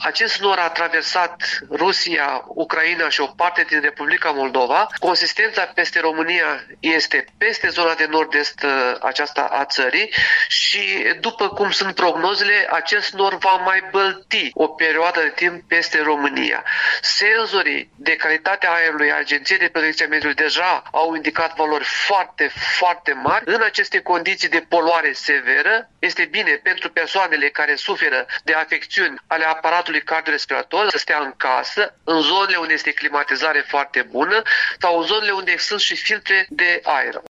Acest nor a traversat Rusia, Ucraina și o parte din Republica Moldova. Consistența peste România este peste zona de nord-est aceasta a țării și după cum sunt prognozele, acest nor va mai bălti o perioadă de timp peste România. Senzorii de calitate a aerului a Agenției de Protecție a Mediului deja au indicat valori foarte, foarte mari. În aceste condiții de poluare severă, este bine pentru persoanele care suferă de afecțiuni ale aparatului cardiorespirator să stea în casă, în zonele unde este climatizare foarte bună sau în zonele unde sunt și filtre de aer.